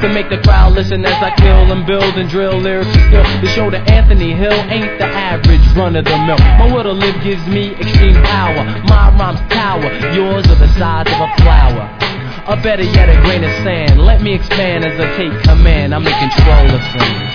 to make the crowd listen as I kill and build and drill lyrics and skill to show that Anthony Hill ain't the average run-of-the-mill. My will to live gives me extreme power. My rhymes tower, yours are the size of a flower. Or better yet, a grain of sand. Let me expand as I take command. I'm in control of things.